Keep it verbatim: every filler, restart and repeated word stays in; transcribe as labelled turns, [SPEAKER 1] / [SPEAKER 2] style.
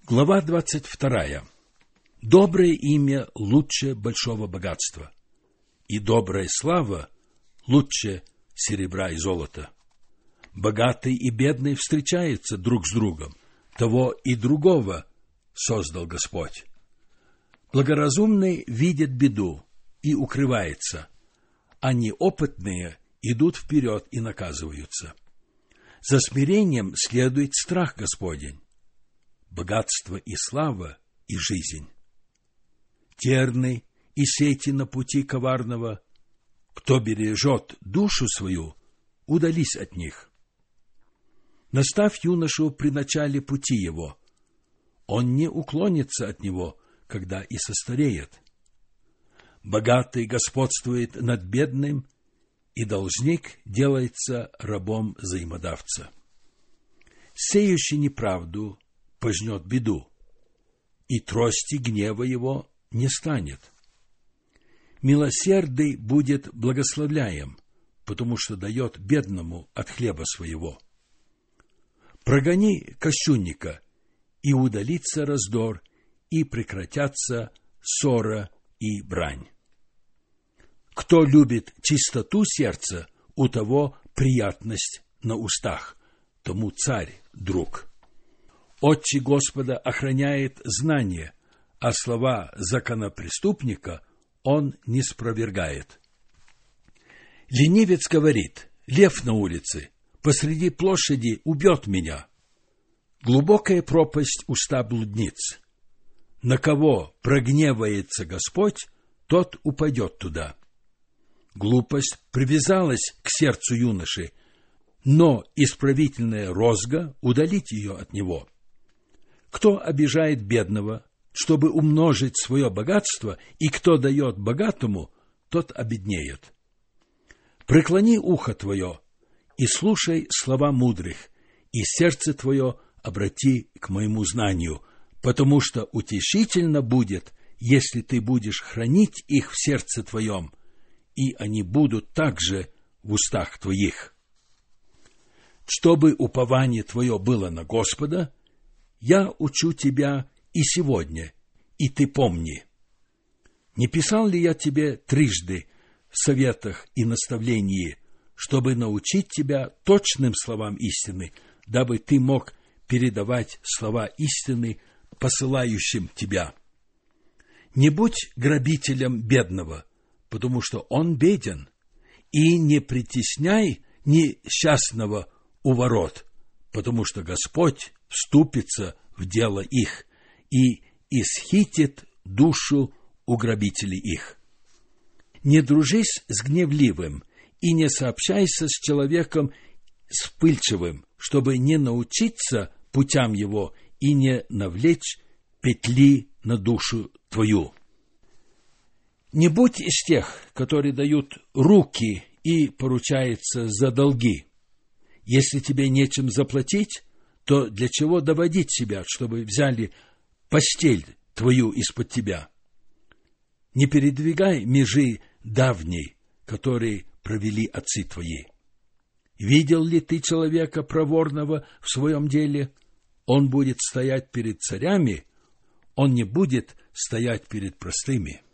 [SPEAKER 1] Глава двадцать вторая. Доброе имя лучше большого богатства, и добрая слава лучше серебра и золота. Богатый и бедный встречаются друг с другом, того и другого создал Господь. Благоразумный видит беду и укрывается, а неопытные идут вперед и наказываются. За смирением следует страх Господень, богатство и слава и жизнь. Терны и сети на пути коварного, кто бережет душу свою, удались от них. Наставь юношу при начале пути его, он не уклонится от него, когда и состареет. Богатый господствует над бедным, и должник делается рабом взаимодавца. Сеющий неправду пожнет беду, и трости гнева его не станет. Милосердный будет благословляем, потому что дает бедному от хлеба своего. Прогони кощунника, и удалится раздор, и прекратятся ссора и брань. Кто любит чистоту сердца, у того приятность на устах, тому царь друг. Отче Господа охраняет знание, а слова законопреступника он не спровергает. Ленивец говорит: лев на улице, посреди площади убьет меня. Глубокая пропасть уста блудниц. На кого прогневается Господь, тот упадет туда. Глупость привязалась к сердцу юноши, но исправительная розга удалит ее от него. Кто обижает бедного, чтобы умножить свое богатство, и кто дает богатому, тот обеднеет. Преклони ухо твое и слушай слова мудрых, и сердце твое обрати к моему знанию, потому что утешительно будет, если ты будешь хранить их в сердце твоем, и они будут также в устах твоих. Чтобы упование твое было на Господа, я учу тебя и сегодня, и ты помни. Не писал ли я тебе трижды в советах и наставлении, чтобы научить тебя точным словам истины, дабы ты мог передавать слова истины посылающим тебя? Не будь грабителем бедного, потому что он беден, и не притесняй несчастного у ворот, потому что Господь вступится в дело их и исхитит душу у грабителей их. Не дружись с гневливым и не сообщайся с человеком вспыльчивым, чтобы не научиться путям его и не навлечь петли на душу твою. Не будь из тех, которые дают руки и поручаются за долги. Если тебе нечем заплатить, то для чего доводить себя, чтобы взяли постель твою из-под тебя? Не передвигай межи давней, которые провели отцы твои. Видел ли ты человека проворного в своем деле? Он будет стоять перед царями, он не будет стоять перед простыми.